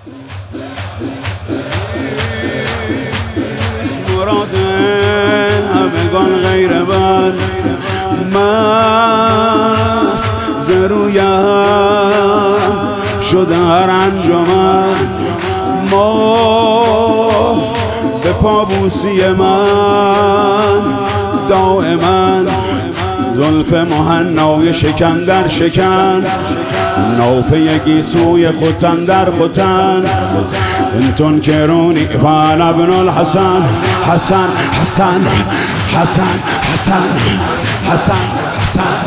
مراد همگان غیر من مست زرویم شده هر انجمن ما به پابوسی من دائما زلف مهنای شکن در شکن نافه گیسوی خوتن در خوتن انتون کرونی فان ابن الحسن حسن حسن حسن حسن حسن حسن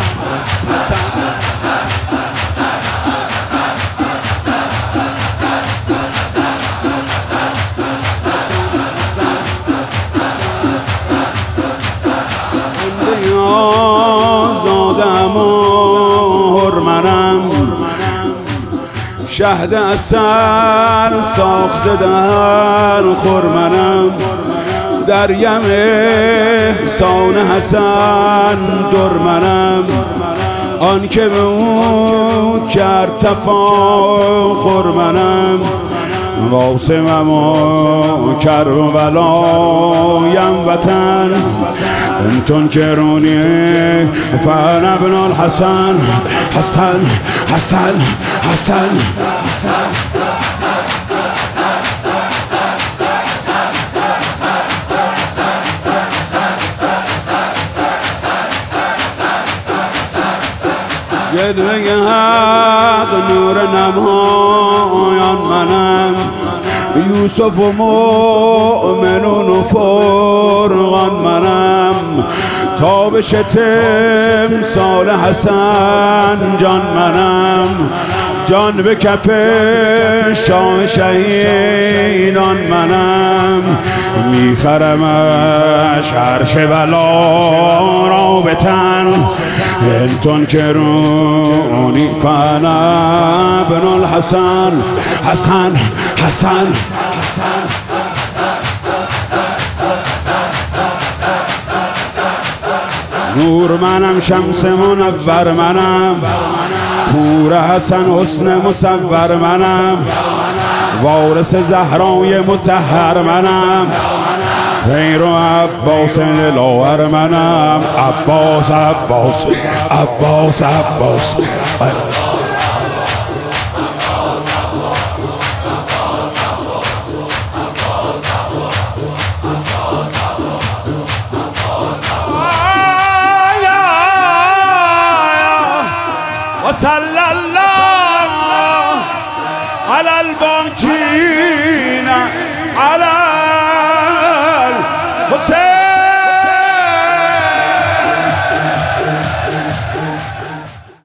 زادم و هرمنم شهد اصل ساخته در خرمنم در یم احسان حسن درمنم آن که به او کرد تفاخر منم قاسمم و کربلایم وطن انتون کرونی فان ابن الحسن حسن حسن حسن جلوه حق نور نمایان منم یوسف و مؤمنون و فرقان منم تابش تمثال حسن جان منم جان به کف شاه شهیدان منم میخرمش عرش بلا را به تن انتون کرونی فان ابن الحسن حسن حسن نور منم شمس منور منم پور حسن حسن مصور منم وارث زهرای مطهر منم پیرو عباس دلاور منم عباس عباس عباس عباس وصلى الله على الباقين